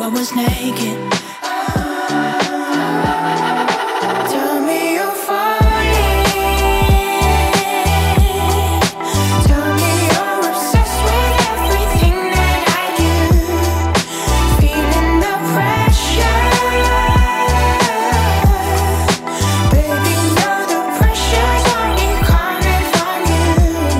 was naked. Tell me you're falling. Tell me you're obsessed with everything that I do. Feeling the pressure. Baby, know the pressure's only coming from you.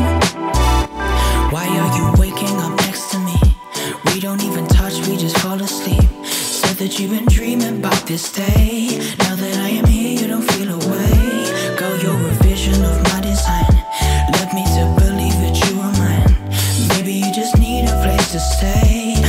Why are you waking up next to me? We don't even touch, we just fall asleep. Said that you've been dreaming about this day. Now that I am here, you don't feel away. Girl, you're a vision of my design. Led me to believe that you were mine. Maybe you just need a place to stay.